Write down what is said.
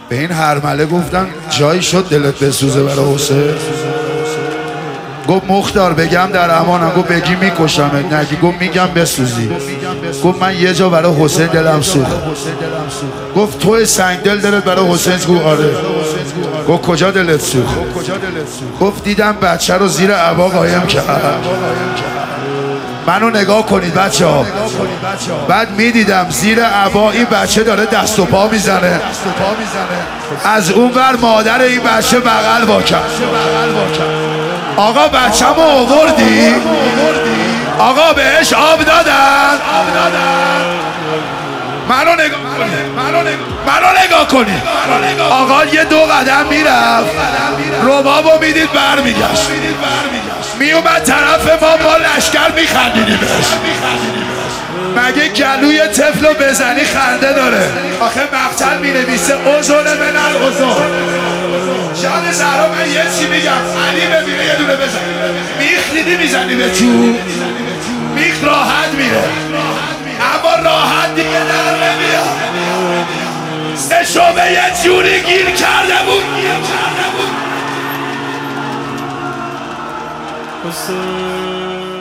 به این هرمله گفتم جایی شد دلت بسوزه برای حسین؟ گفت مختار بگم در امانم. گفت بگی میکشمت. نگی گفت میگم بسوزی. گفت من یه جا برای حسین دلم سوخت. گفت تو سنگ دل دلت برای حسین؟ گفت آره. گفت کجا دلت سوخت؟ گفت دیدم بچه رو زیر عبا قایم کرد. منو نگاه کنید بچه ها. بعد میدیدم زیر عبا این بچه داره دست و پا میزنه، از اون ور مادر این بچه بغل با کرد. آقا بچه‌مو آوردی؟ آقا بهش آب دادن؟ منو نگاه کنید. آقا یه 2 قدم میرفت، ربابو میدید برمیگشت، میومد طرف ما با لشکر میخندیدیم بهش. مگه گلوی طفلو بزنی خنده داره؟ آخه مقتل مینویسه اوزون من الاوزون. شان زهرا من یه چی میگم، علی ببینه یه دونه بزن، میخ دیدی میزنی به تو، میخ راحت میره، اما راحت دیگه در نمیاد. سه شعبه یه جوری گیر کرده بود. حسین